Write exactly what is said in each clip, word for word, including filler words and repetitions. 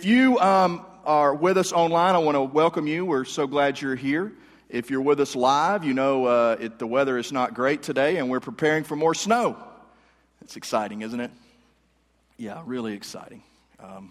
If you um, are with us online, I want to welcome you. We're so glad you're here. If you're with us live, you know uh, it, the weather is not great today, and we're preparing for more snow. It's exciting, isn't it? Yeah, really exciting. Um,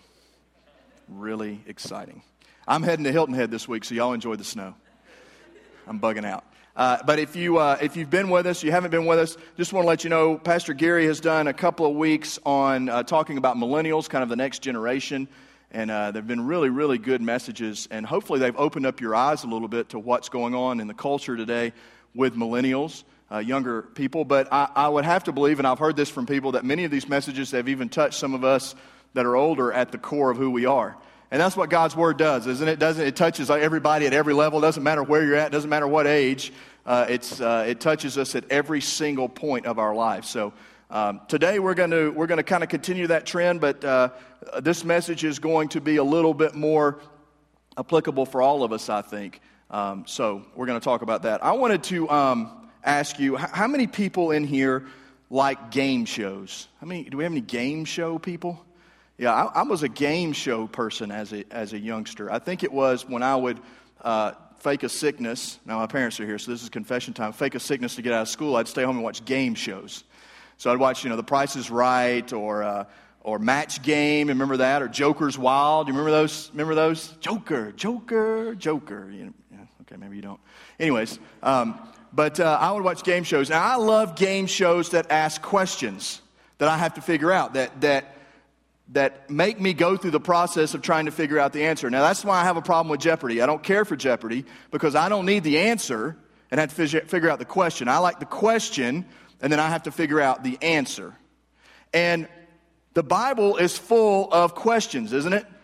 really exciting. I'm heading to Hilton Head this week, so y'all enjoy the snow. I'm bugging out. Uh, but if, you, uh, if you've been with us, you haven't been with us, just want to let you know, Pastor Gary has done a couple of weeks on uh, talking about millennials, kind of the next generation. And uh, there have been really, really good messages. And hopefully they've opened up your eyes a little bit to what's going on in the culture today with millennials, uh, younger people. But I, I would have to believe, and I've heard this from people, that many of these messages have even touched some of us that are older at the core of who we are. And that's what God's Word does, isn't it? Doesn't it touches everybody at every level. It doesn't matter where you're at. It doesn't matter what age. Uh, it's uh, it touches us at every single point of our life. So um, today we're going to we're going to kind of continue that trend, but uh, this message is going to be a little bit more applicable for all of us, I think. Um, so we're going to talk about that. I wanted to um, ask you, how many people in here like game shows? How many? Do we have any game show people? Yeah, I, I was a game show person as a as a youngster. I think it was when I would uh, fake a sickness. Now, my parents are here, so this is confession time. Fake a sickness to get out of school. I'd stay home and watch game shows. So I'd watch, you know, The Price is Right or uh, or Match Game. Remember that? Or Joker's Wild. Do you remember those? Remember those? Joker, Joker, Joker. You know, yeah, okay, maybe you don't. Anyways, um, but uh, I would watch game shows. Now, I love game shows that ask questions that I have to figure out. That that. that make me go through the process of trying to figure out the answer. Now, that's why I have a problem with Jeopardy. I don't care for Jeopardy because I don't need the answer and have to figure out the question. I like the question, and then I have to figure out the answer. And the Bible is full of questions, isn't it?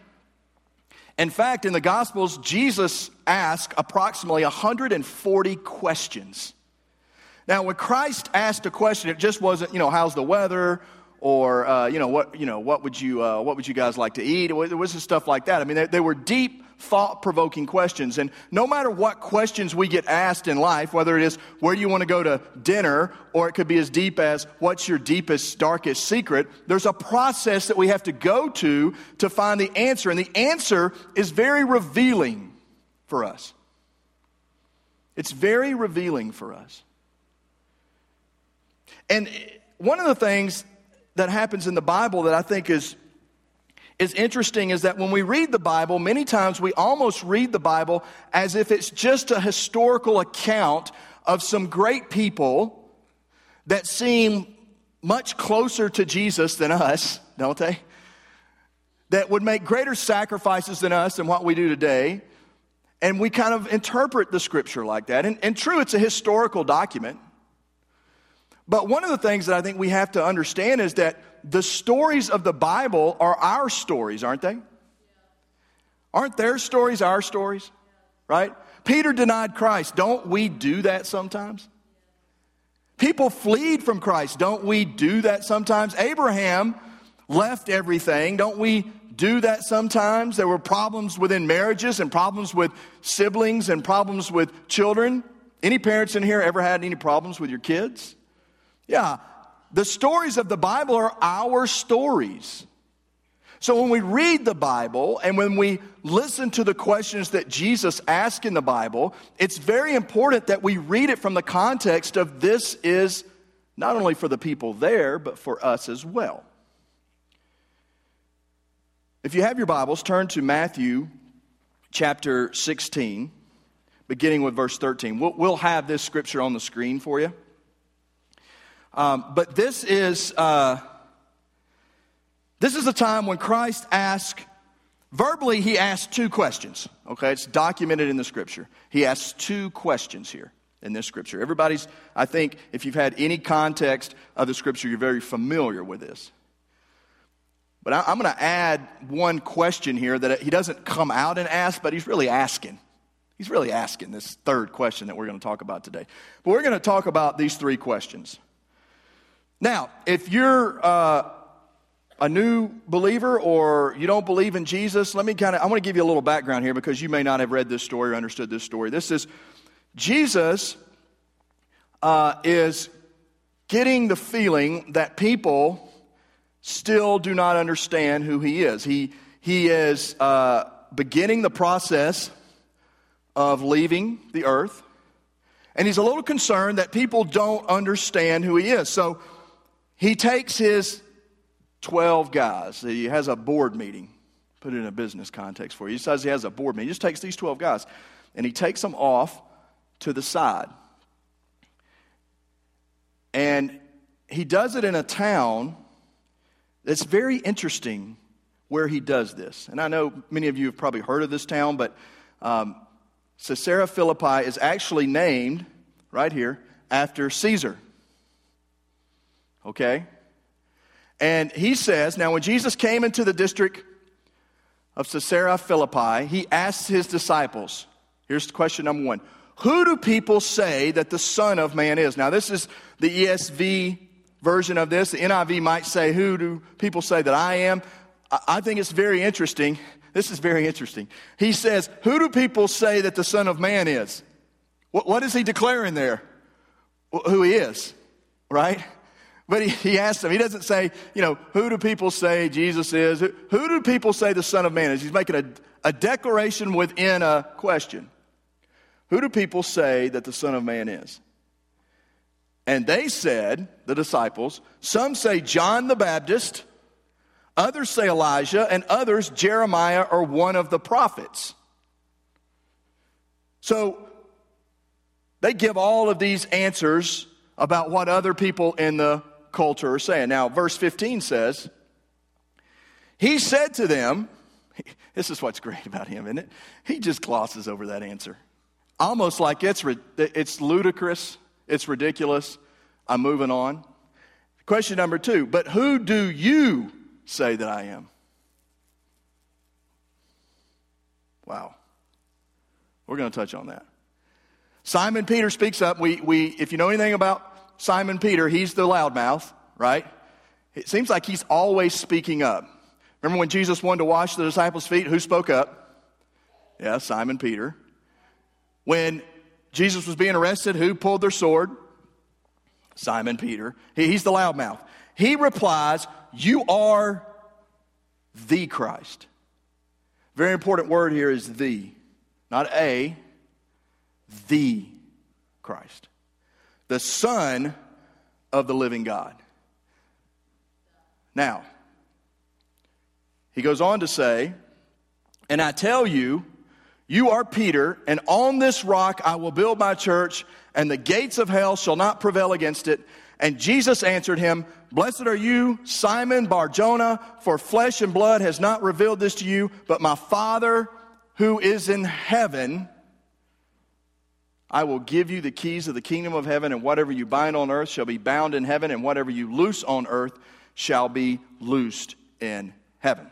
In fact, in the Gospels, Jesus asked approximately one hundred forty questions. Now, when Christ asked a question, it just wasn't, you know, how's the weather? Or uh, you know what you know what would you uh, what would you guys like to eat? There was stuff like that. I mean, they, they were deep, thought-provoking questions. And no matter what questions we get asked in life, whether it is where do you want to go to dinner, or it could be as deep as what's your deepest, darkest secret, there's a process that we have to go to to find the answer, and the answer is very revealing for us. It's very revealing for us. And one of the things that happens in the Bible that I think is is interesting is that when we read the Bible, many times we almost read the Bible as if it's just a historical account of some great people that seem much closer to Jesus than us, don't they? That would make greater sacrifices than us and what we do today. And we kind of interpret the Scripture like that. And, and true, it's a historical document. But one of the things that I think we have to understand is that the stories of the Bible are our stories, aren't they? Aren't their stories our stories? Right? Peter denied Christ. Don't we do that sometimes? People fleed from Christ. Don't we do that sometimes? Abraham left everything. Don't we do that sometimes? There were problems within marriages and problems with siblings and problems with children. Any parents in here ever had any problems with your kids? Yeah, the stories of the Bible are our stories. So when we read the Bible and when we listen to the questions that Jesus asked in the Bible, it's very important that we read it from the context of this is not only for the people there, but for us as well. If you have your Bibles, turn to Matthew chapter sixteen, beginning with verse thirteen. We'll, we'll have this scripture on the screen for you. Um, but this is uh, this is a time when Christ asked, verbally he asked two questions. Okay, it's documented in the Scripture. He asks two questions here in this Scripture. Everybody's, I think, if you've had any context of the Scripture, you're very familiar with this. But I, I'm going to add one question here that he doesn't come out and ask, but he's really asking. He's really asking this third question that we're going to talk about today. But we're going to talk about these three questions. Now, if you're uh, a new believer or you don't believe in Jesus, let me kind of, I want to give you a little background here because you may not have read this story or understood this story. This is, Jesus uh, is getting the feeling that people still do not understand who he is. He He is uh, beginning the process of leaving the earth. And he's a little concerned that people don't understand who he is. So he takes his twelve guys. He has a board meeting. Put it in a business context for you. He says he has a board meeting. He just takes these twelve guys and he takes them off to the side. And he does it in a town that's very interesting where he does this. And I know many of you have probably heard of this town, but um, Caesarea Philippi is actually named, right here, after Caesar. Okay? And he says, now when Jesus came into the district of Caesarea Philippi, he asked his disciples, here's question number one, who do people say that the Son of Man is? Now this is the E S V version of this. The N I V might say, who do people say that I am? I think it's very interesting. This is very interesting. He says, who do people say that the Son of Man is? What, what is he declaring there? Who he is, right? But he, he asks them, he doesn't say, you know, who do people say Jesus is? Who, who do people say the Son of Man is? He's making a, a declaration within a question. Who do people say that the Son of Man is? And they said, the disciples, some say John the Baptist, others say Elijah, and others Jeremiah or one of the prophets. So they give all of these answers about what other people in the culture are saying. Now, verse fifteen says, he said to them, this is what's great about him, isn't it? He just glosses over that answer. Almost like it's it's ludicrous, it's ridiculous. I'm moving on. Question number two, but who do you say that I am? Wow. We're going to touch on that. Simon Peter speaks up. We, we, if you know anything about Simon Peter, he's the loudmouth, right? It seems like he's always speaking up. Remember when Jesus wanted to wash the disciples' feet? Who spoke up? Yeah, Simon Peter. When Jesus was being arrested, who pulled their sword? Simon Peter. He, he's the loudmouth. He replies, you are the Christ. Very important word here is the. Not a, the Christ. The Son of the living God. Now, he goes on to say, and I tell you, you are Peter, and on this rock I will build my church, and the gates of hell shall not prevail against it. And Jesus answered him, blessed are you, Simon Bar-Jonah, for flesh and blood has not revealed this to you, but my Father who is in heaven. I will give you the keys of the kingdom of heaven, and whatever you bind on earth shall be bound in heaven, and whatever you loose on earth shall be loosed in heaven.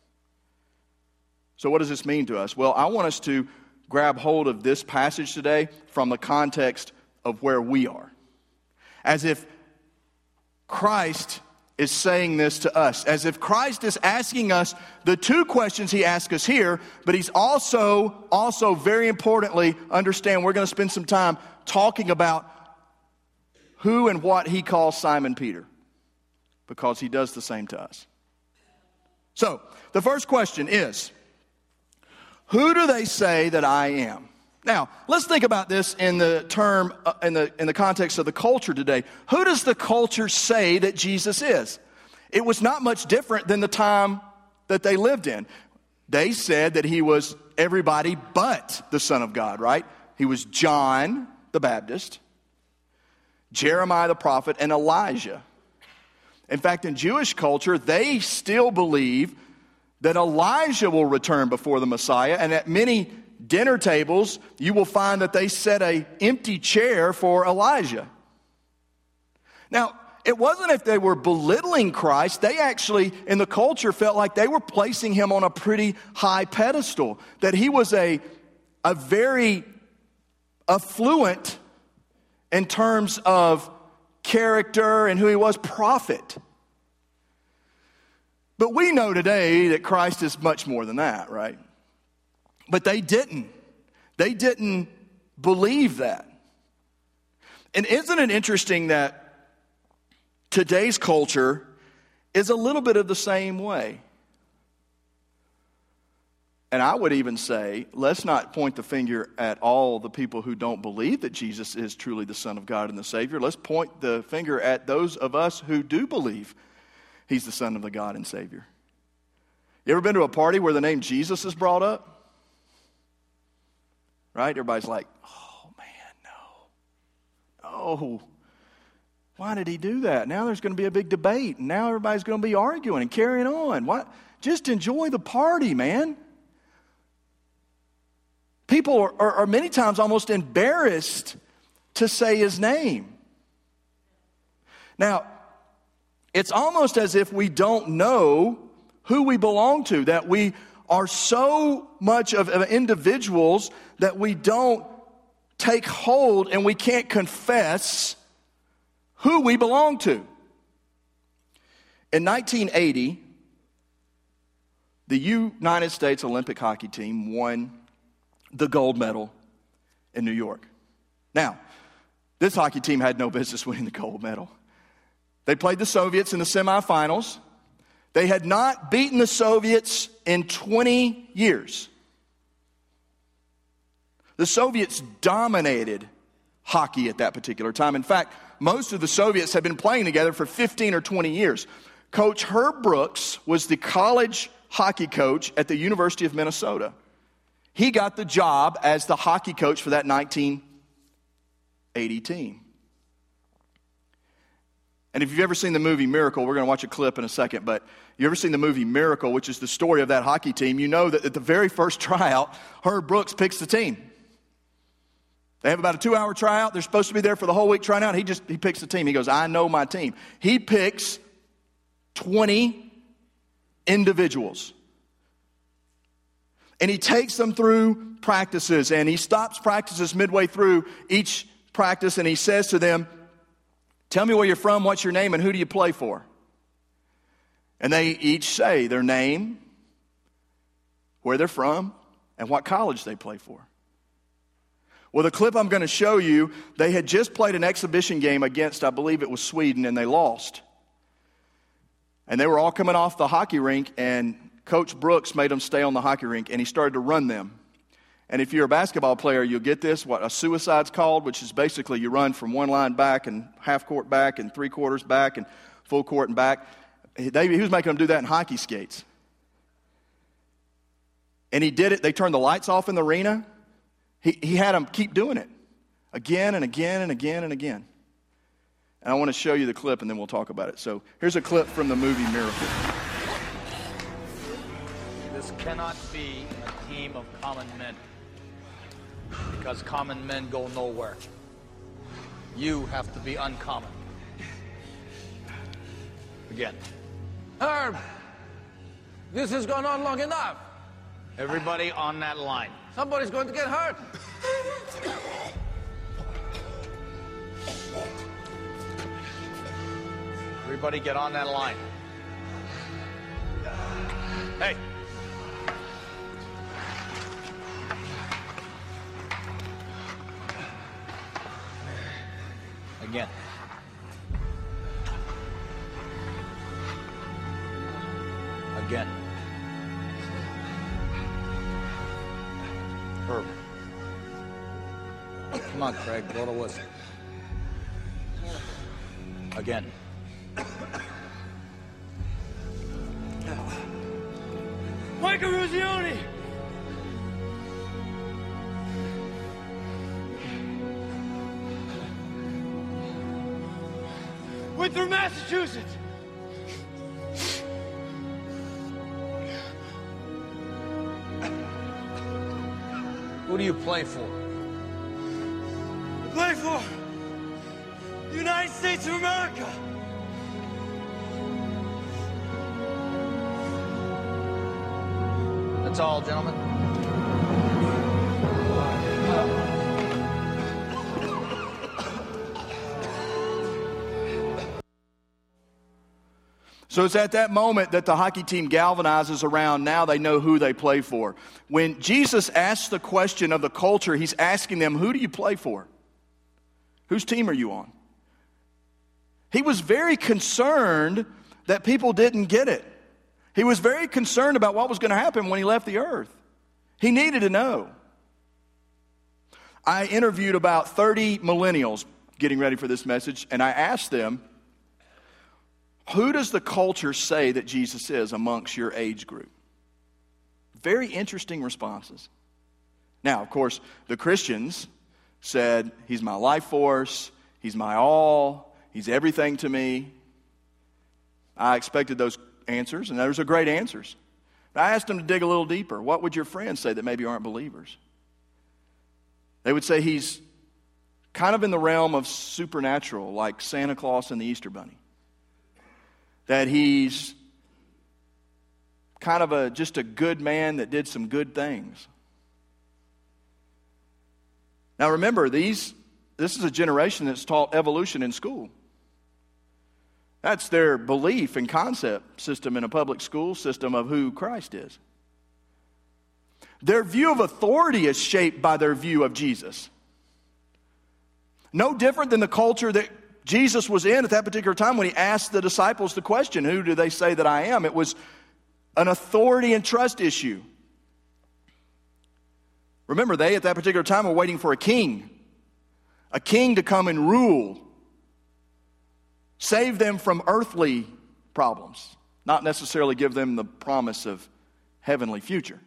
So what does this mean to us? Well, I want us to grab hold of this passage today from the context of where we are. As if Christ is saying this to us. As if Christ is asking us the two questions he asked us here, but he's also, also very importantly, understand we're going to spend some time talking about who and what he calls Simon Peter, because he does the same to us. So, the first question is, who do they say that I am? Now, let's think about this in the term, uh, in the in the context of the culture today. Who does the culture say that Jesus is? It was not much different than the time that they lived in. They said that he was everybody but the Son of God, right? He was John the Baptist, Jeremiah the prophet, and Elijah. In fact, in Jewish culture, they still believe that Elijah will return before the Messiah, and at many dinner tables, you will find that they set an empty chair for Elijah. Now, it wasn't if they were belittling Christ. They actually, in the culture, felt like they were placing him on a pretty high pedestal, that he was a, a very affluent, in terms of character and who he was, prophet. But we know today that Christ is much more than that, right? But they didn't. They didn't believe that. And isn't it interesting that today's culture is a little bit of the same way? And I would even say, let's not point the finger at all the people who don't believe that Jesus is truly the Son of God and the Savior. Let's point the finger at those of us who do believe He's the Son of the God and Savior. You ever been to a party where the name Jesus is brought up? Right? Everybody's like, oh man, no. Oh, why did he do that? Now there's going to be a big debate, and now everybody's going to be arguing and carrying on. Why? Just enjoy the party, man. People are, are, are many times almost embarrassed to say his name. Now, it's almost as if we don't know who we belong to, that we are so much of, of individuals that we don't take hold and we can't confess who we belong to. In nineteen eighty, the United States Olympic hockey team won the gold medal in New York. Now, this hockey team had no business winning the gold medal. They played the Soviets in the semifinals. They had not beaten the Soviets in twenty years. The Soviets dominated hockey at that particular time. In fact, most of the Soviets had been playing together for fifteen or twenty years. Coach Herb Brooks was the college hockey coach at the University of Minnesota. He got the job as the hockey coach for that nineteen eighty team. And if you've ever seen the movie Miracle, we're going to watch a clip in a second, but you ever seen the movie Miracle, which is the story of that hockey team, you know that at the very first tryout, Herb Brooks picks the team. They have about a two-hour tryout. They're supposed to be there for the whole week trying out. He just he picks the team. He goes, I know my team. He picks twenty individuals. And he takes them through practices, and he stops practices midway through each practice, and he says to them, tell me where you're from, what's your name, and who do you play for? And they each say their name, where they're from, and what college they play for. Well, the clip I'm going to show you, they had just played an exhibition game against, I believe it was Sweden, and they lost. And they were all coming off the hockey rink, and Coach Brooks made them stay on the hockey rink, and he started to run them. And if you're a basketball player, you'll get this, what a suicide's called, which is basically you run from one line back and half court back and three quarters back and full court and back. They, he was making them do that in hockey skates. And he did it. They turned the lights off in the arena. He, he had them keep doing it again and again and again and again. And I want to show you the clip, and then we'll talk about it. So here's a clip from the movie Miracle. This cannot be a team of common men, because common men go nowhere. You have to be uncommon. Again. Herb, this has gone on long enough. Everybody on that line. Somebody's going to get hurt. Everybody get on that line. Hey. Again. Again. Herb. Come on, Craig, blow the whistle. Again. Michael Ruzioni! We're through Massachusetts! Who do you play for? I play for the United States of America! That's all, gentlemen. So it's at that moment that the hockey team galvanizes around. Now they know who they play for. When Jesus asks the question of the culture, he's asking them, who do you play for? Whose team are you on? He was very concerned that people didn't get it. He was very concerned about what was going to happen when he left the earth. He needed to know. I interviewed about thirty millennials getting ready for this message, and I asked them, who does the culture say that Jesus is amongst your age group? Very interesting responses. Now, of course, the Christians said, he's my life force, he's my all, he's everything to me. I expected those answers, and those are great answers. But I asked them to dig a little deeper. What would your friends say that maybe aren't believers? They would say he's kind of in the realm of supernatural, like Santa Claus and the Easter Bunny. That he's kind of a just a good man that did some good things. Now remember, these this is a generation that's taught evolution in school. That's their belief and concept system in a public school system of who Christ is. Their view of authority is shaped by their view of Jesus. No different than the culture that Jesus was in at that particular time when he asked the disciples the question, who do they say that I am? It was an authority and trust issue. Remember, they at that particular time were waiting for a king. A king to come and rule. Save them from earthly problems. Not necessarily give them the promise of heavenly future.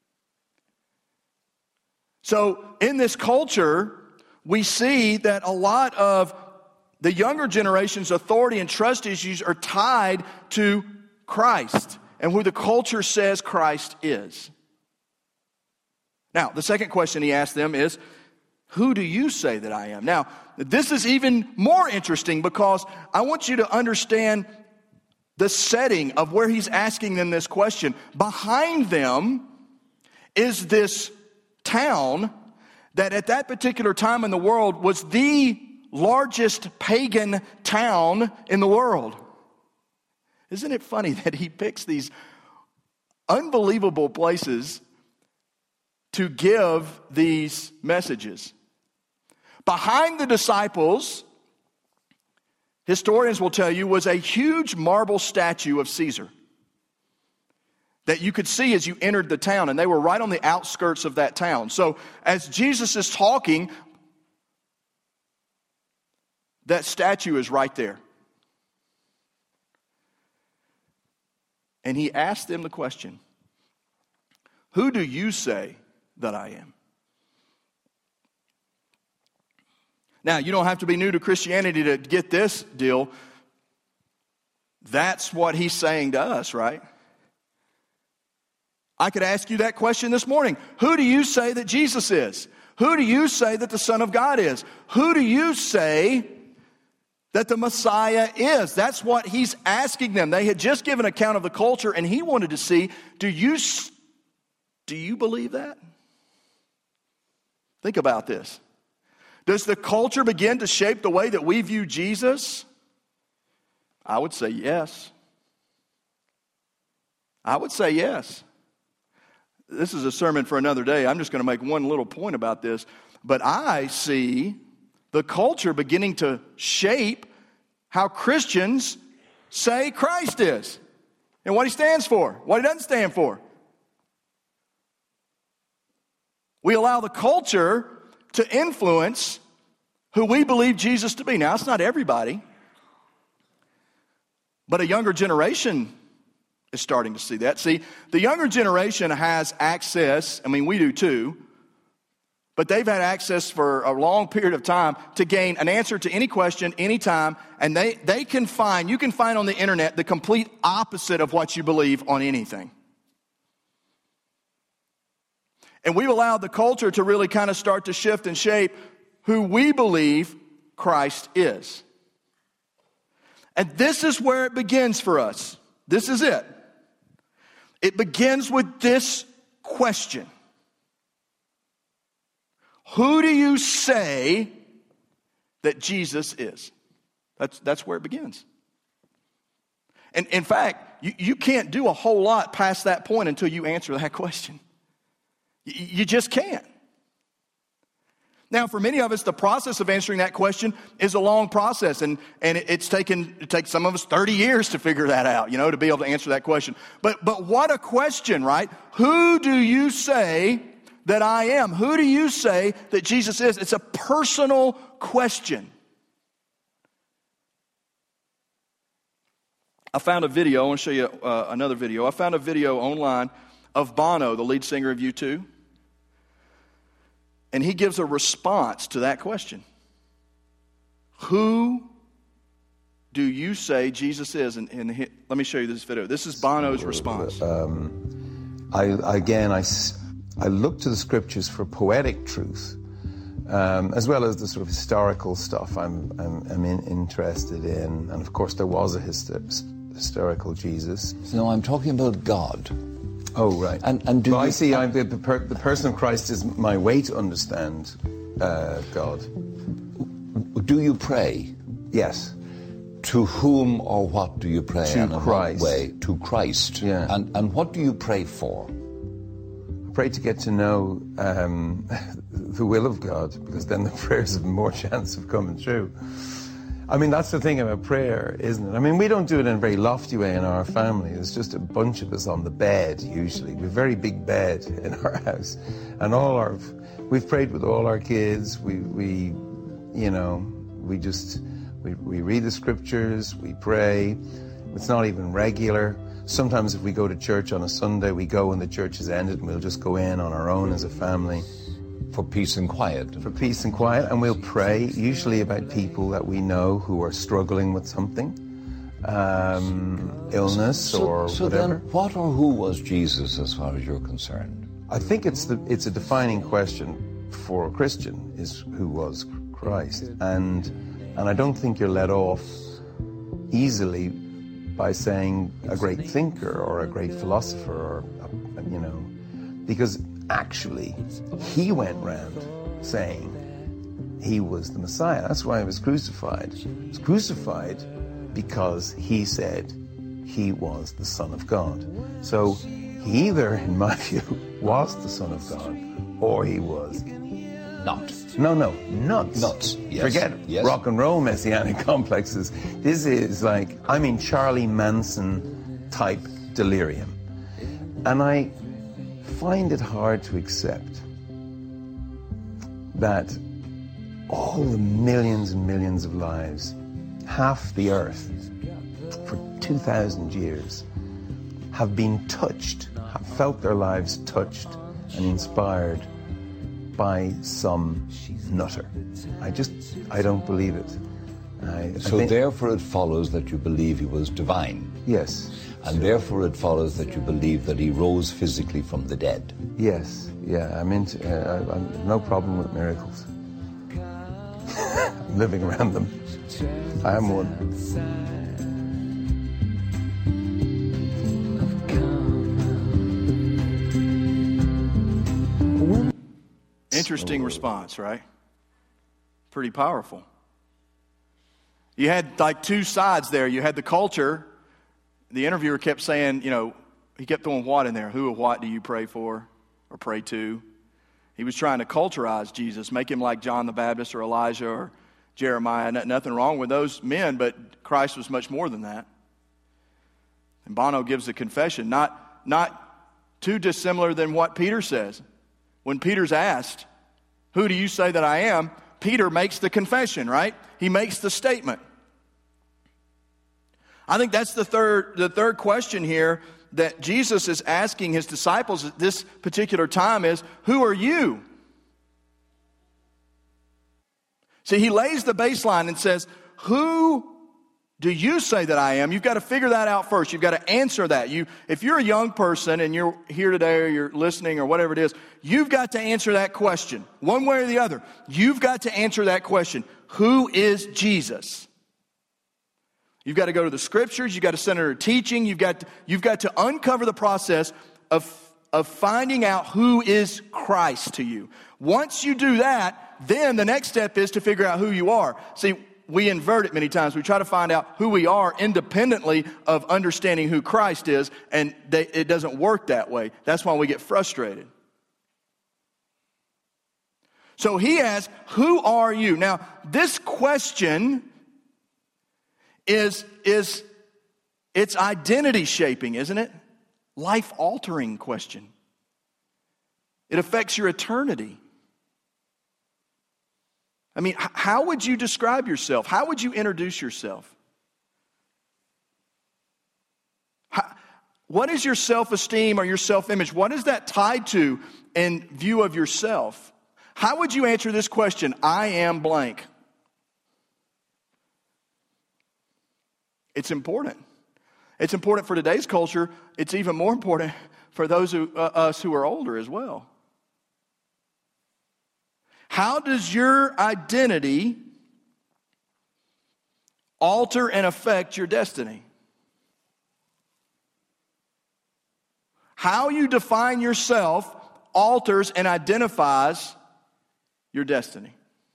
So in this culture, we see that a lot of the younger generation's authority and trust issues are tied to Christ and who the culture says Christ is. Now, the second question he asked them is, who do you say that I am? Now, this is even more interesting because I want you to understand the setting of where he's asking them this question. Behind them is this town that at that particular time in the world was the largest pagan town in the world. Isn't it funny that he picks these unbelievable places to give these messages? Behind the disciples, historians will tell you, was a huge marble statue of Caesar that you could see as you entered the town, and they were right on the outskirts of that town. So as Jesus is talking, that statue is right there. And he asked them the question, who do you say that I am? Now, you don't have to be new to Christianity to get this deal. That's what he's saying to us, right? I could ask you that question this morning. Who do you say that Jesus is? Who do you say that the Son of God is? Who do you say that the Messiah is? That's what he's asking them. They had just given account of the culture, and he wanted to see, do you, do you believe that? Think about this. Does the culture begin to shape the way that we view Jesus? I would say yes. I would say yes. This is a sermon for another day. I'm just going to make one little point about this. But I see the culture beginning to shape how Christians say Christ is and what he stands for, what he doesn't stand for. We allow the culture to influence who we believe Jesus to be. Now, it's not everybody, but a younger generation is starting to see that. See, the younger generation has access, I mean, we do too, but they've had access for a long period of time to gain an answer to any question, anytime, and they, they can find, you can find on the internet the complete opposite of what you believe on anything. And we've allowed the culture to really kind of start to shift and shape who we believe Christ is. And this is where it begins for us. This is it. It begins with this question. Who do you say that Jesus is? That's, that's where it begins. And in fact, you, you can't do a whole lot past that point until you answer that question. You just can't. Now, for many of us, the process of answering that question is a long process, and, and it's taken, it takes some of us thirty years to figure that out, you know, to be able to answer that question. But, but what a question, right? Who do you say that I am? Who do you say that Jesus is? It's a personal question. I found a video. I want to show you uh, another video. I found a video online of Bono, the lead singer of U two. And he gives a response to that question. Who do you say Jesus is? And, and he, let me show you this video. This is Bono's response. Um, I, again, I, I look to the scriptures for poetic truth, um, as well as the sort of historical stuff I'm, I'm, I'm in, interested in. And of course, there was a histo- historical Jesus. No, I'm talking about God. Oh, right. And, and do well, you, I see I'm the, the, per, the person of Christ is my way to understand uh, God. Do you pray? Yes. To whom or what do you pray? To and in Christ. what way? To Christ. Yeah. And, and what do you pray for? I pray to get to know um, the will of God, because then the prayers have more chance of coming true. I mean, that's the thing about prayer, isn't it? I mean, we don't do it in a very lofty way in our family. There's just a bunch of us on the bed, usually. We have a very big bed in our house. And all our, we've prayed with all our kids. We, we you know, we just, we, we read the scriptures, we pray. It's not even regular. Sometimes if we go to church on a Sunday, we go when the church has ended, and we'll just go in on our own as a family. For peace and quiet. For peace and quiet, and we'll pray, usually about people that we know who are struggling with something, um, illness so, or so whatever. Then what or who was Jesus as far as you're concerned? I think it's the it's a defining question for a Christian, is who was Christ, and and I don't think you're let off easily by saying a great thinker or a great philosopher, or a, you know, because actually, he went round saying he was the Messiah. That's why he was crucified. He was crucified because he said he was the Son of God. So he either, in my view, was the Son of God, or he was not. No, no, nuts. Nuts, yes. Forget yes. rock and roll messianic complexes. This is like, I mean, Charlie Manson type delirium. And I find it hard to accept that all the millions and millions of lives, half the earth for two thousand years, have been touched, have felt their lives touched and inspired by some nutter. I just, I don't believe it. I, so I think, therefore it follows that you believe he was divine. Yes. And therefore it follows that you believe that he rose physically from the dead. Yes, yeah, I'm into, uh, I'm no problem with miracles. I'm living around them. I am one. Interesting response, right? Pretty powerful. You had like two sides there. You had the culture. The interviewer kept saying, you know, he kept throwing what in there. Who or what do you pray for or pray to? He was trying to culturize Jesus, make him like John the Baptist or Elijah or Jeremiah. Nothing wrong with those men, but Christ was much more than that. And Bono gives a confession, not, not too dissimilar than what Peter says. When Peter's asked, who do you say that I am? Peter makes the confession, right? He makes the statement. I think that's the third, the third question here that Jesus is asking his disciples at this particular time is, who are you? See, he lays the baseline and says, who do you say that I am? You've got to figure that out first. You've got to answer that. You, if you're a young person and you're here today or you're listening or whatever it is, you've got to answer that question. One way or the other, you've got to answer that question. Who is Jesus? You've got to go to the scriptures. You've got to center a teaching. You've got to, you've got to uncover the process of, of finding out who is Christ to you. Once you do that, then the next step is to figure out who you are. See, we invert it many times. We try to find out who we are independently of understanding who Christ is, and they, it doesn't work that way. That's why we get frustrated. So he asks, who are you? Now, this question is, is it's identity shaping, isn't it? Life altering question. It affects your eternity. I mean, how would you describe yourself? How would you introduce yourself? How, what is your self-esteem or your self-image? What is that tied to in view of yourself? How would you answer this question? I am blank. It's important. It's important for today's culture. It's even more important for those who, uh, us who are older as well. How does your identity alter and affect your destiny? How you define yourself alters and identifies your destiny.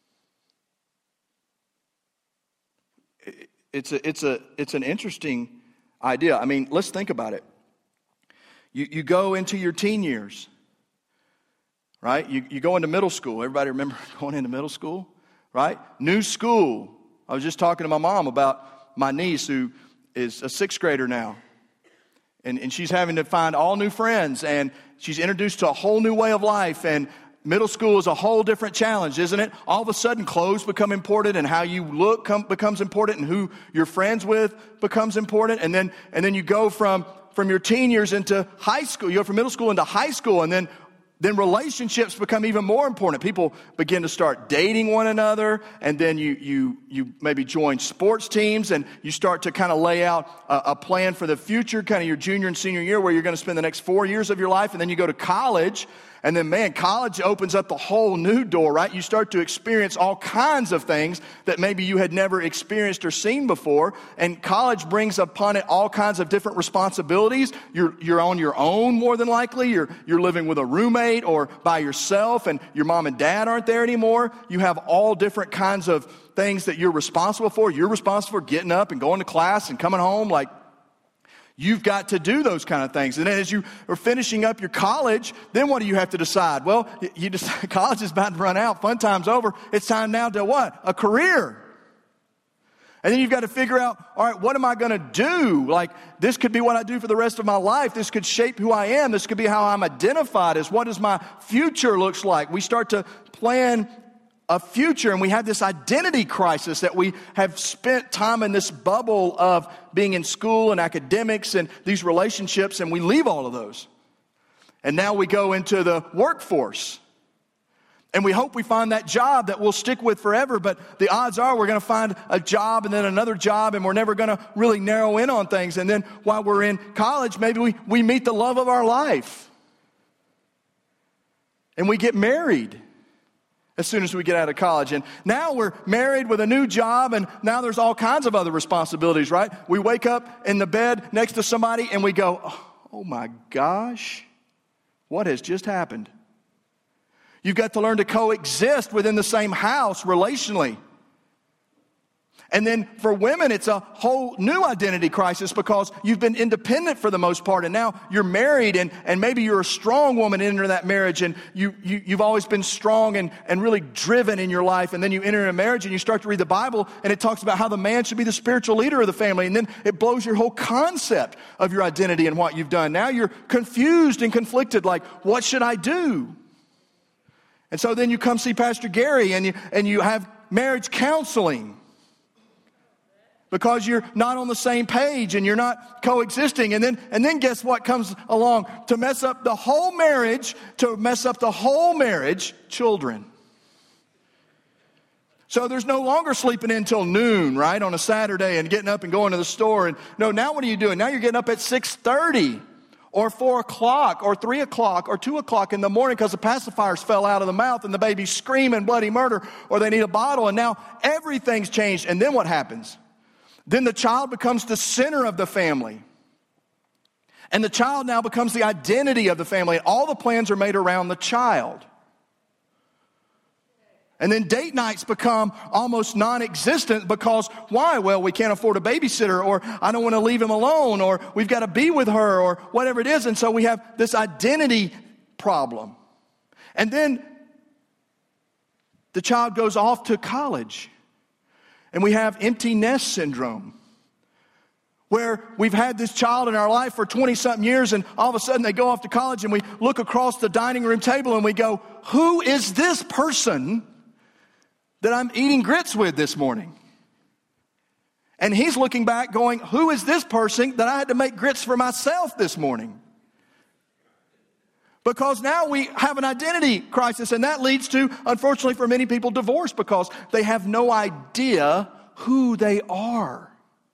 It's a, it's a, it's an interesting idea. I mean, let's think about it. You, you go into your teen years, right? You, you go into middle school. Everybody remember going into middle school, right? New school. I was just talking to my mom about my niece who is a sixth grader now. And, and she's having to find all new friends, and she's introduced to a whole new way of life. And middle school is a whole different challenge, isn't it? All of a sudden, clothes become important, and how you look come, becomes important, and who you're friends with becomes important. And then, and then you go from, from your teen years into high school. You go from middle school into high school, and then Then relationships become even more important. People begin to start dating one another, and then you you you maybe join sports teams, and you start to kind of lay out a, a plan for the future, kind of your junior and senior year, where you're going to spend the next four years of your life, and then you go to college. And then, man, college opens up the whole new door, right? You start to experience all kinds of things that maybe you had never experienced or seen before. And college brings upon it all kinds of different responsibilities. You're, you're on your own more than likely. You're, you're living with a roommate or by yourself, and your mom and dad aren't there anymore. You have all different kinds of things that you're responsible for. You're responsible for getting up and going to class and coming home. Like, you've got to do those kind of things. And then as you are finishing up your college, then what do you have to decide? Well, you decide college is about to run out. Fun time's over. It's time now to what? A career. And then you've got to figure out, all right, what am I going to do? Like, this could be what I do for the rest of my life. This could shape who I am. This could be how I'm identified as what does my future looks like. We start to plan a future, and we have this identity crisis that we have spent time in this bubble of being in school and academics and these relationships, and we leave all of those. And now we go into the workforce. And we hope we find that job that we'll stick with forever, but the odds are we're going to find a job and then another job, and we're never going to really narrow in on things. And then while we're in college, maybe we, we meet the love of our life. And we get married as soon as we get out of college. And now we're married with a new job, and now there's all kinds of other responsibilities, right? We wake up in the bed next to somebody and we go, oh my gosh, what has just happened? You've got to learn to coexist within the same house relationally. And then for women, it's a whole new identity crisis because you've been independent for the most part, and now you're married, and, and maybe you're a strong woman into that marriage, and you, you, you've always been strong and, and really driven in your life, and then you enter a marriage and you start to read the Bible, and it talks about how the man should be the spiritual leader of the family, and then it blows your whole concept of your identity and what you've done. Now you're confused and conflicted, like, what should I do? And so then you come see Pastor Gary, and you, and you have marriage counseling. Because you're not on the same page and you're not coexisting. And then, and then guess what comes along to mess up the whole marriage, to mess up the whole marriage? Children. So there's no longer sleeping in till noon, right, on a Saturday and getting up and going to the store. And no, now what are you doing? Now you're getting up at six thirty or four o'clock or three o'clock or two o'clock in the morning because the pacifiers fell out of the mouth and the baby's screaming bloody murder, or they need a bottle. And now everything's changed. And then what happens? Then the child becomes the center of the family. And the child now becomes the identity of the family. And all the plans are made around the child. And then date nights become almost non-existent because why? Well, we can't afford a babysitter, or I don't want to leave him alone, or we've got to be with her, or whatever it is. And so we have this identity problem. And then The child goes off to college. And we have empty nest syndrome, where we've had this child in our life for twenty-something years, and all of a sudden they go off to college, and we look across the dining room table and we go, who is this person that I'm eating grits with this morning? And he's looking back going, who is this person that I had to make grits for myself this morning? Because now we have an identity crisis, and that leads to, unfortunately for many people, divorce, because they have no idea who they are.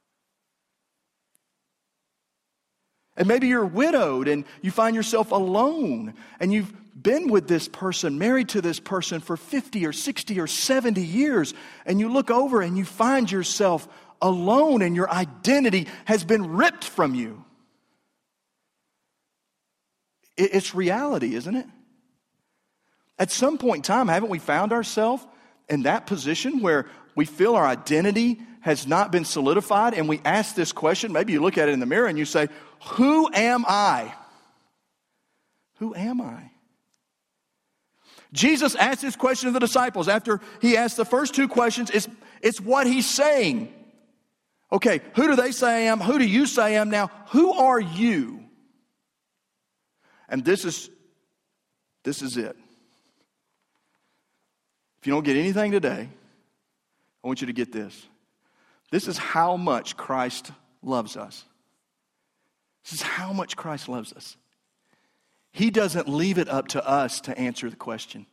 And maybe you're widowed and you find yourself alone, and you've been with this person, married to this person for fifty or sixty or seventy years, and you look over and you find yourself alone, and your identity has been ripped from you. It's reality, isn't it? At some point in time, haven't we found ourselves in that position where we feel our identity has not been solidified, and we ask this question? Maybe you look at it in the mirror and you say, who am I? Who am I? Jesus asked this question to the disciples. After he asked the first two questions, it's, it's what he's saying. Okay, who do they say I am? Who do you say I am now? Who are you? And this is, this is it. If you don't get anything today, I want you to get this. This is how much Christ loves us. This is how much Christ loves us. He doesn't leave it up to us to answer the question.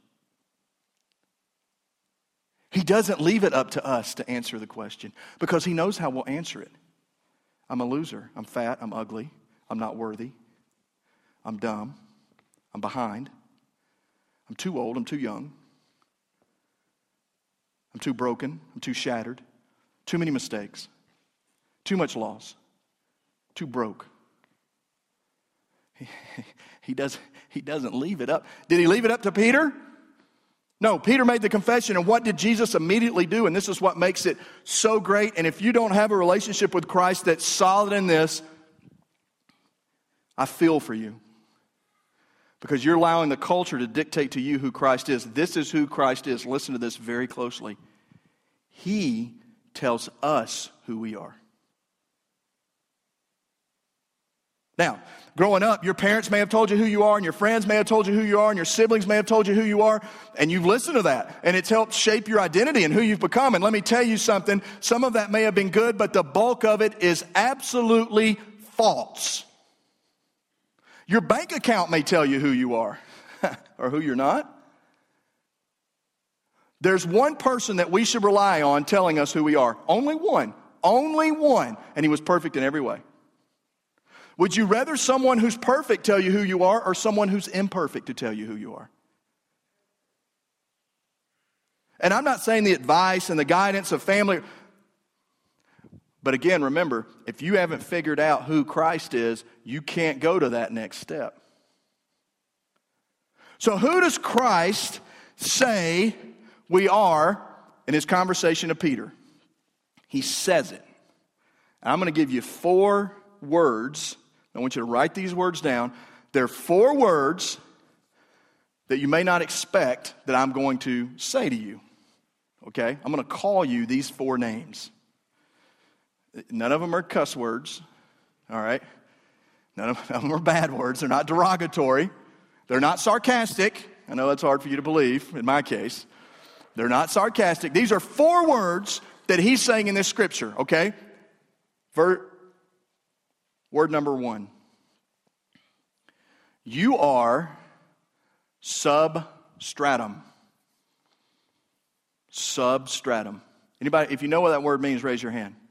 He doesn't leave it up to us to answer the question, because he knows how we'll answer it. I'm a loser. I'm fat. I'm ugly. I'm not worthy. I'm dumb. I'm behind. I'm too old. I'm too young. I'm too broken. I'm too shattered. Too many mistakes. Too much loss. Too broke. He, he, does, he doesn't leave it up. Did he leave it up to Peter? No, Peter made the confession, and what did Jesus immediately do? And this is what makes it so great. And if you don't have a relationship with Christ that's solid in this, I feel for you. Because you're allowing the culture to dictate to you who Christ is. This is who Christ is. Listen to this very closely. He tells us who we are. Now, growing up, your parents may have told you who you are, and your friends may have told you who you are, and your siblings may have told you who you are, and you've listened to that, and it's helped shape your identity and who you've become. And let me tell you something, some of that may have been good, but the bulk of it is absolutely false. Your bank account may tell you who you are or who you're not. There's one person that we should rely on telling us who we are. Only one. Only one. And he was perfect in every way. Would you rather someone who's perfect tell you who you are, or someone who's imperfect to tell you who you are? And I'm not saying the advice and the guidance of family. But again, remember, if you haven't figured out who Christ is, you can't go to that next step. So who does Christ say we are in his conversation to Peter? He says it. I'm going to give you four words. I want you to write these words down. There are four words that you may not expect that I'm going to say to you. Okay? I'm going to call you these four names. None of them are cuss words, all right? None of, none of them are bad words. They're not derogatory. They're not sarcastic. I know that's hard for you to believe, in my case. They're not sarcastic. These are four words that he's saying in this scripture, okay? Ver, word number one. You are substratum. Substratum. Anybody, if you know what that word means, raise your hand.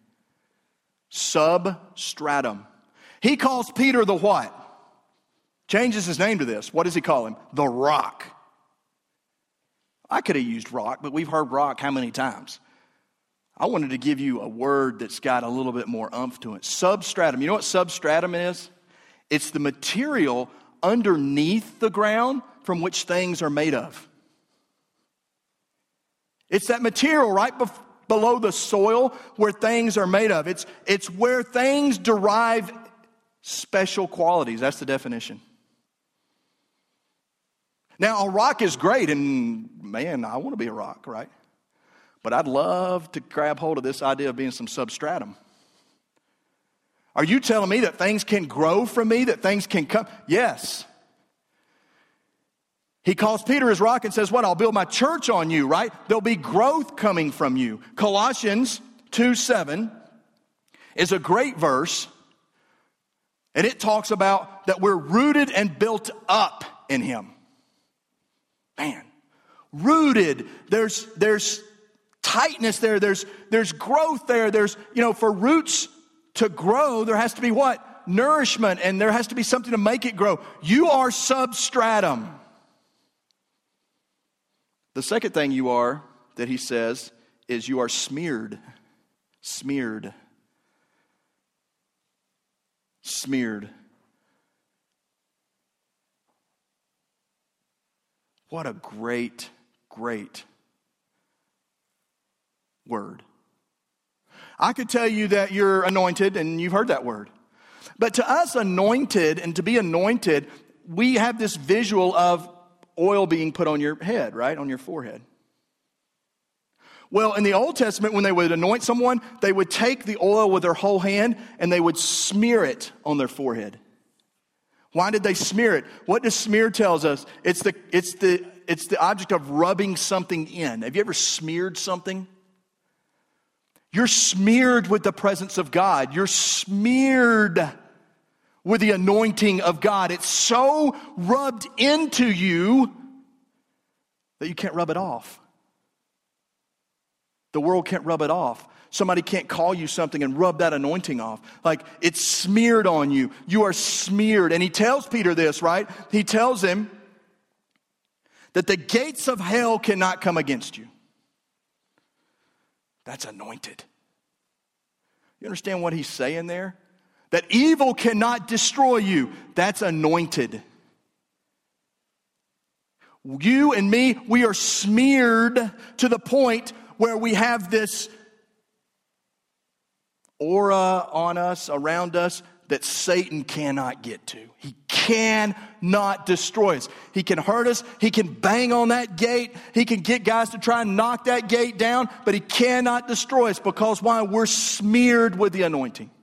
Substratum. He calls Peter the what? Changes his name to this. What does he call him? The rock. I could have used rock, but we've heard rock how many times? I wanted to give you a word that's got a little bit more umph to it. Substratum. You know what substratum is? It's the material underneath the ground from which things are made of. It's that material right before below the soil where things are made of. It's, it's where things derive special qualities. That's the definition. Now, a rock is great, and man, I want to be a rock, right? But I'd love to grab hold of this idea of being some substratum. Are you telling me that things can grow from me, that things can come? Yes. He calls Peter his rock and says, what? I'll build my church on you, right? There'll be growth coming from you. Colossians two seven is a great verse, and it talks about that we're rooted and built up in him. Man, rooted, there's there's tightness there, there's there's growth there, there's, you know, for roots to grow, there has to be what? Nourishment, and there has to be something to make it grow. You are substratum. The second thing you are, that he says, is you are smeared. Smeared. Smeared. What a great, great word. I could tell you that you're anointed, and you've heard that word. But to us, anointed, and to be anointed, we have this visual of oil being put on your head, right? On your forehead. Well, in the Old Testament, when they would anoint someone, they would take the oil with their whole hand and they would smear it on their forehead. Why did they smear it? What does smear tells us? It's the, it's the, it's the object of rubbing something in. Have you ever smeared something? You're smeared with the presence of God. You're smeared with the anointing of God. It's so rubbed into you that you can't rub it off. The world can't rub it off. Somebody can't call you something and rub that anointing off. Like, it's smeared on you. You are smeared. And he tells Peter this, right? He tells him that the gates of hell cannot come against you. That's anointed. You understand what he's saying there? That evil cannot destroy you. That's anointed. You and me, we are smeared to the point where we have this aura on us, around us, that Satan cannot get to. He cannot destroy us. He can hurt us. He can bang on that gate. He can get guys to try and knock that gate down, but he cannot destroy us because why? We're smeared with the anointing.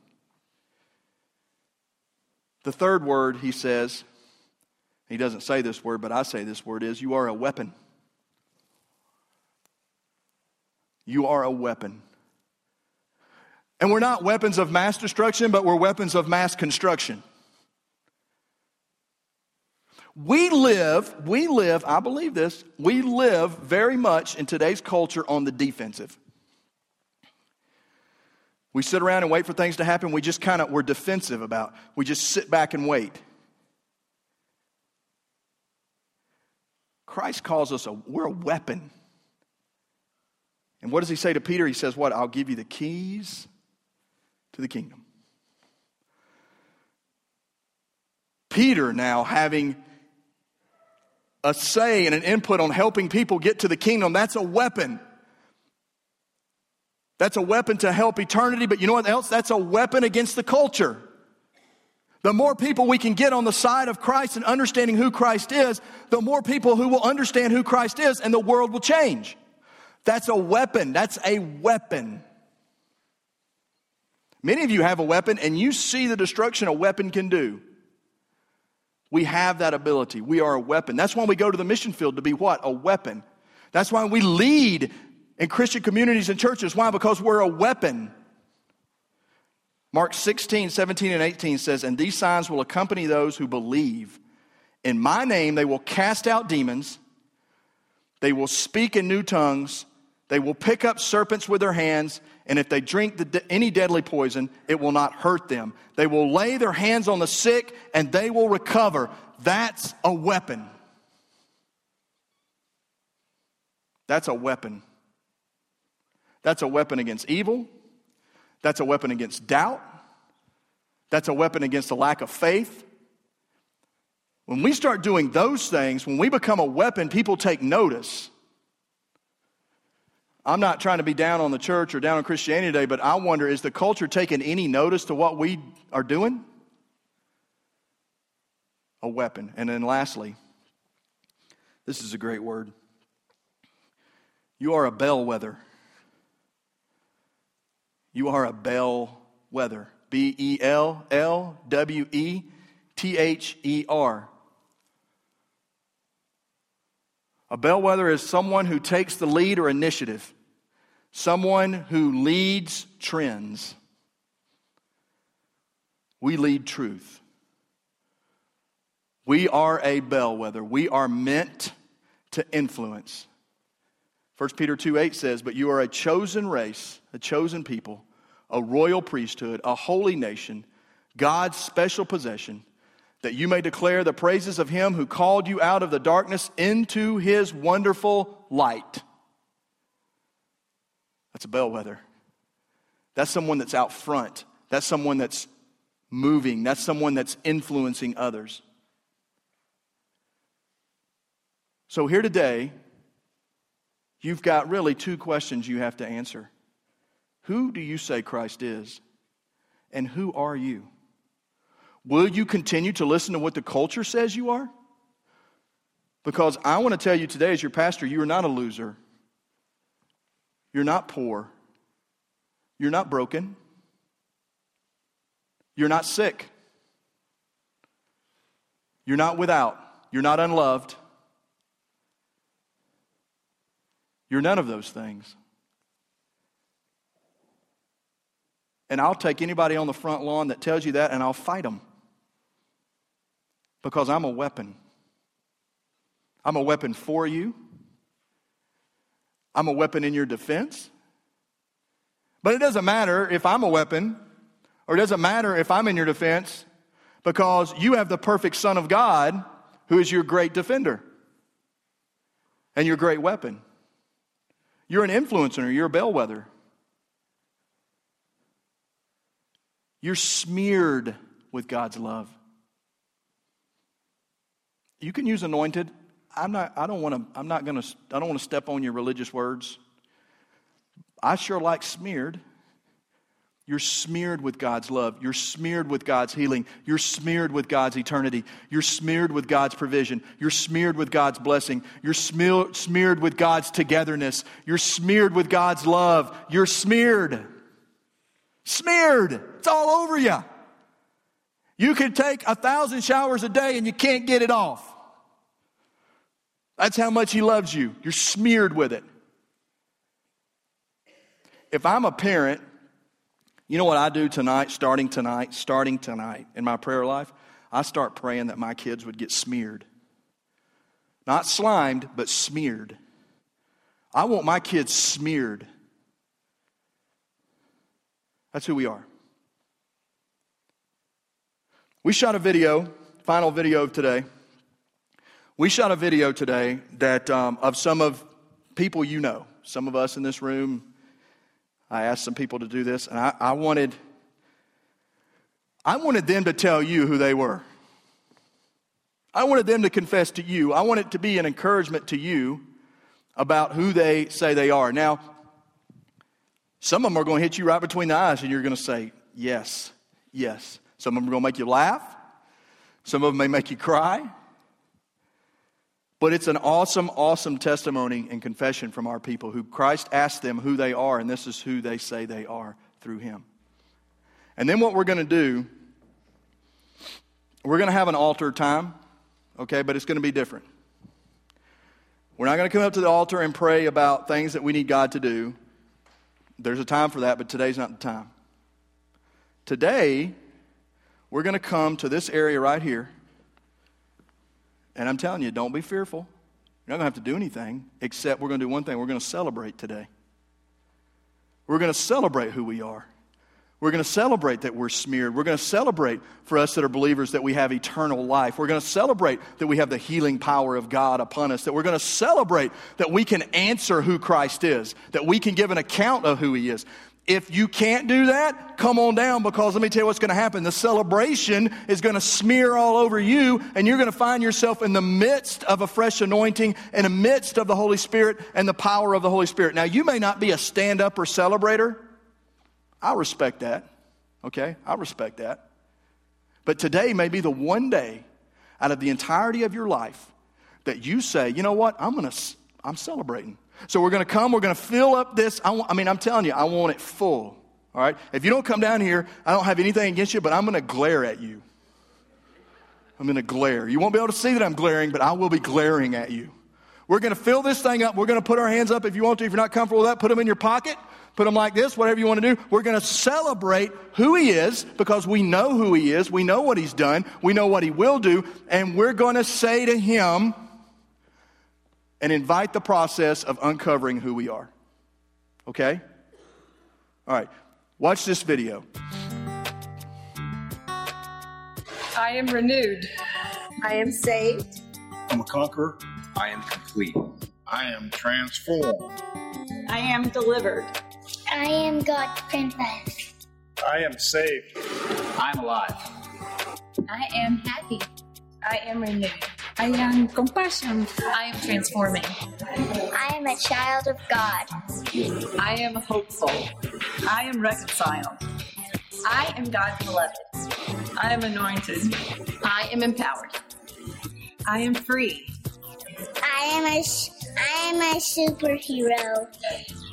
The third word he says, he doesn't say this word, but I say this word, is you are a weapon. You are a weapon. And we're not weapons of mass destruction, but we're weapons of mass construction. We live, we live, I believe this, we live very much in today's culture on the defensive. We sit around and wait for things to happen. We just kind of, we're defensive about. We just sit back and wait. Christ calls us, a, we're a weapon. And what does he say to Peter? He says, what? I'll give you the keys to the kingdom. Peter now having a say and an input on helping people get to the kingdom, that's a weapon. That's a weapon to help eternity, but you know what else? That's a weapon against the culture. The more people we can get on the side of Christ and understanding who Christ is, the more people who will understand who Christ is, and the world will change. That's a weapon. That's a weapon. Many of you have a weapon, and you see the destruction a weapon can do. We have that ability. We are a weapon. That's why we go to the mission field, to be what? A weapon. That's why we lead in Christian communities and churches. Why? Because we're a weapon. Mark sixteen, seventeen, and eighteen says, and these signs will accompany those who believe. In my name they will cast out demons. They will speak in new tongues. They will pick up serpents with their hands. And if they drink the, any deadly poison, it will not hurt them. They will lay their hands on the sick and they will recover. That's a weapon. That's a weapon. That's a weapon against evil. That's a weapon against doubt. That's a weapon against a lack of faith. When we start doing those things, when we become a weapon, people take notice. I'm not trying to be down on the church or down on Christianity today, but I wonder, is the culture taking any notice to what we are doing? A weapon. And then lastly, this is a great word. You are a bellwether. You are a bellwether. B E L L W E T H E R. A bellwether is someone who takes the lead or initiative. Someone who leads trends. We lead truth. We are a bellwether. We are meant to influence. First Peter two eight says, but you are a chosen race, a chosen people, a royal priesthood, a holy nation, God's special possession, that you may declare the praises of him who called you out of the darkness into his wonderful light. That's a bellwether. That's someone that's out front. That's someone that's moving. That's someone that's influencing others. So here today, you've got really two questions you have to answer. Who do you say Christ is? And who are you? Will you continue to listen to what the culture says you are? Because I want to tell you today as your pastor, you are not a loser. You're not poor. You're not broken. You're not sick. You're not without. You're not unloved. You're none of those things. And I'll take anybody on the front lawn that tells you that and I'll fight them. Because I'm a weapon. I'm a weapon for you. I'm a weapon in your defense. But it doesn't matter if I'm a weapon, or it doesn't matter if I'm in your defense, because you have the perfect Son of God who is your great defender and your great weapon. You're an influencer. You're a bellwether. You're smeared with God's love. You can use anointed. I'm not. I don't want to. I'm not going to. I don't want to step on your religious words. I sure like smeared. You're smeared with God's love. You're smeared with God's healing. You're smeared with God's eternity. You're smeared with God's provision. You're smeared with God's blessing. You're smear, smeared with God's togetherness. You're smeared with God's love. You're smeared. Smeared. It's all over you. You can take a thousand showers a day and you can't get it off. That's how much he loves you. You're smeared with it. If I'm a parent, you know what I do tonight, starting tonight, starting tonight in my prayer life? I start praying that my kids would get smeared. Not slimed, but smeared. I want my kids smeared. That's who we are. We shot a video, final video of today. We shot a video today that um, of some of people you know. Some of us in this room. I asked some people to do this, and I, I wanted, I wanted them to tell you who they were. I wanted them to confess to you. I want it to be an encouragement to you about who they say they are. Now, some of them are going to hit you right between the eyes, and you're going to say, yes, yes. Some of them are going to make you laugh. Some of them may make you cry. But it's an awesome, awesome testimony and confession from our people who Christ asked them who they are, and this is who they say they are through him. And then what we're going to do, we're going to have an altar time, okay, but it's going to be different. We're not going to come up to the altar and pray about things that we need God to do. There's a time for that, but today's not the time. Today, we're going to come to this area right here. And I'm telling you, don't be fearful. You're not going to have to do anything, except we're going to do one thing. We're going to celebrate today. We're going to celebrate who we are. We're going to celebrate that we're smeared. We're going to celebrate for us that are believers that we have eternal life. We're going to celebrate that we have the healing power of God upon us. That we're going to celebrate that we can answer who Christ is. That we can give an account of who he is. If you can't do that, come on down, because let me tell you what's going to happen. The celebration is going to smear all over you, and you're going to find yourself in the midst of a fresh anointing, in the midst of the Holy Spirit and the power of the Holy Spirit. Now, you may not be a stand-up or celebrator. I respect that. Okay? I respect that. But today may be the one day out of the entirety of your life that you say, you know what? I'm going to, I'm celebrating. So we're going to come, we're going to fill up this. I, want, I mean, I'm telling you, I want it full. All right? If you don't come down here, I don't have anything against you, but I'm going to glare at you. I'm going to glare. You won't be able to see that I'm glaring, but I will be glaring at you. We're going to fill this thing up. We're going to put our hands up if you want to. If you're not comfortable with that, put them in your pocket. Put them like this, whatever you want to do. We're going to celebrate who he is because we know who he is. We know what he's done. We know what he will do. And we're going to say to him and invite the process of uncovering who we are. Okay? All right. Watch this video. I am renewed. I am saved. I'm a conqueror. I am complete. I am transformed. I am delivered. I am God's princess. I am saved. I'm alive. I am happy. I am renewed. I am compassion. I am transforming. I am a child of God. I am hopeful. I am reconciled. I am God's beloved. I am anointed. I am empowered. I am free. I am a, I am a superhero.